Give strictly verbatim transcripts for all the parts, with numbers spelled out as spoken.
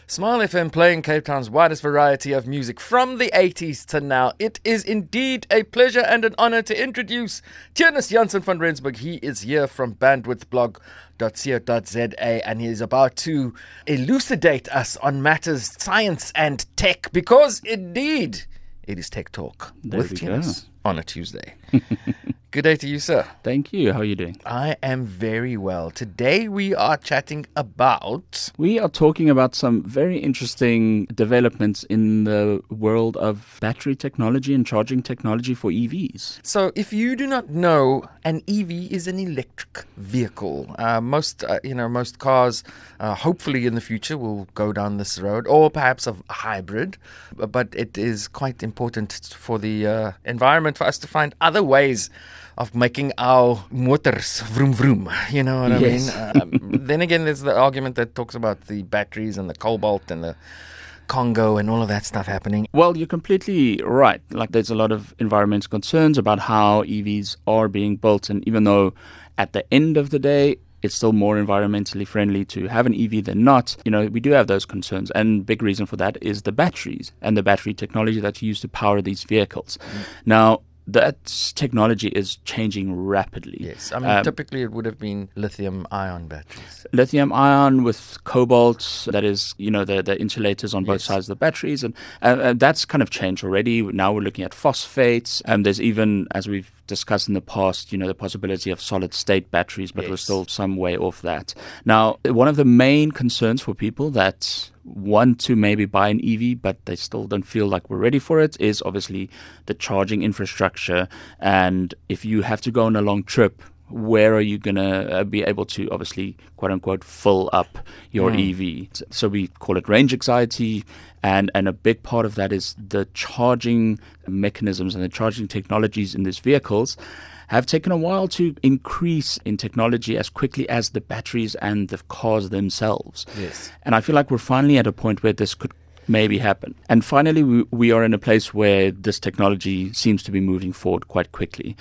Smile F M playing Cape Town's widest variety of music from the eighties to now. It is indeed a pleasure and an honor to introduce Theunis Jansen van Rensburg. He is here from bandwidth blog dot co dot za and he is about to elucidate us on matters science and tech, because indeed it is Tech Talk there with Theunis on a Tuesday. Good day to you, sir. Thank you. How are you doing? I am very well. Today we are chatting about... We are talking about some very interesting developments in the world of battery technology and charging technology for E Vs. So if you do not know, an E V is an electric vehicle. Uh, most, uh, you know, most cars, uh, hopefully in the future, will go down this road, or perhaps a hybrid. But it is quite important for the uh, environment for us to find other ways of making our motors vroom vroom, you know what I yes. mean? Um, then again, there's the argument that talks about the batteries and the cobalt and the Congo and all of that stuff happening. Well, you're completely right. Like, there's a lot of environmental concerns about how E Vs are being built, and even though at the end of the day, it's still more environmentally friendly to have an E V than not, you know, we do have those concerns. And big reason for that is the batteries and the battery technology that's used to power these vehicles. Mm. Now, that technology is changing rapidly. Yes, I mean, um, typically it would have been lithium-ion batteries. Lithium-ion with cobalt, that is, you know, the, the insulators on both yes. sides of the batteries. And uh, uh, that's kind of changed already. Now we're looking at phosphates. And there's even, as we've discussed in the past, you know, the possibility of solid-state batteries, but yes. we're still some way off that. Now, one of the main concerns for people that want to maybe buy an E V, but they still don't feel like we're ready for it, is obviously the charging infrastructure. And if you have to go on a long trip, where are you going to be able to obviously, quote unquote, fill up your mm. E V? So we call it range anxiety. And, and a big part of that is the charging mechanisms and the charging technologies in these vehicles have taken a while to increase in technology as quickly as the batteries and the cars themselves. Yes. And I feel like we're finally at a point where this could maybe happen. And finally, we, we are in a place where this technology seems to be moving forward quite quickly.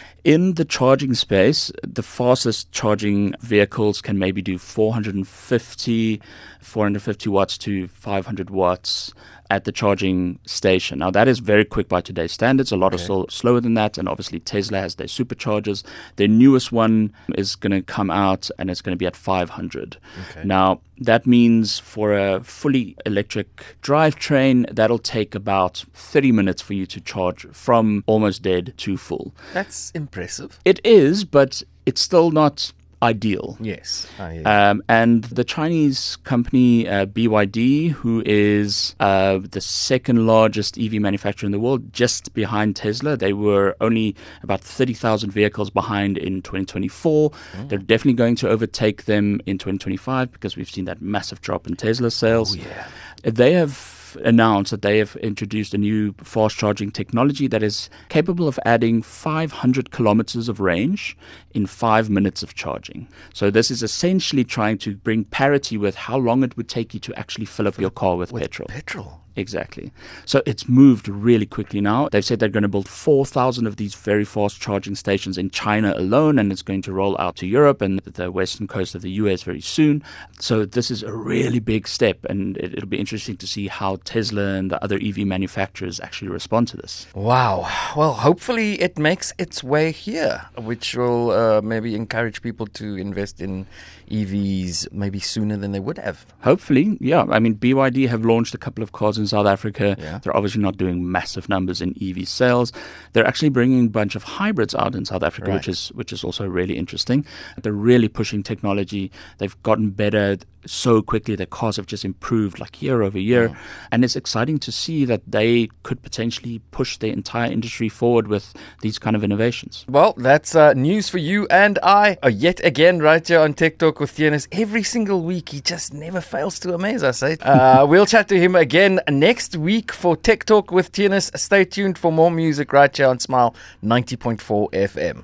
In the charging space, the fastest charging vehicles can maybe do four hundred fifty, four hundred fifty watts to five hundred watts at the charging station. Now, that is very quick by today's standards. A lot okay. are still slower than that. And obviously, Tesla has their superchargers. Their newest one is going to come out, and it's going to be at five hundred. Okay. Now, that means for a fully electric drivetrain, that'll take about thirty minutes for you to charge from almost dead to full. That's impressive. It is, but it's still not ideal. Yes. Oh, yeah. um, and the Chinese company uh, B Y D, who is uh, the second largest E V manufacturer in the world, just behind Tesla, they were only about thirty thousand vehicles behind in twenty twenty-four. Mm. They're definitely going to overtake them in twenty twenty-five because we've seen that massive drop in Tesla sales. Oh, yeah. They have announced that they have introduced a new fast charging technology that is capable of adding five hundred kilometers of range in five minutes of charging. So this is essentially trying to bring parity with how long it would take you to actually fill up your car with, with petrol. Petrol. Exactly. So it's moved really quickly now. They've said they're going to build four thousand of these very fast charging stations in China alone, and it's going to roll out to Europe and the western coast of the U S very soon. So this is a really big step, and it, it'll be interesting to see how Tesla and the other E V manufacturers actually respond to this. Wow. Well, hopefully it makes its way here, which will uh, maybe encourage people to invest in E Vs maybe sooner than they would have. Hopefully, yeah. I mean, B Y D have launched a couple of cars in South Africa. Yeah. They're obviously not doing massive numbers in E V sales. They're actually bringing a bunch of hybrids out in South Africa, right. which is which is also really interesting. They're really pushing technology. They've gotten better so quickly. Their cars have just improved like year over year. Oh. And it's exciting to see that they could potentially push the entire industry forward with these kind of innovations. Well, that's uh, news for you and I. Uh, yet again, right here on Tech Talk with Theunis. Every single week, he just never fails to amaze us. Eh? Uh, we'll chat to him again next week for Tech Talk with Theunis. Stay tuned for more music right here on Smile ninety point four F M.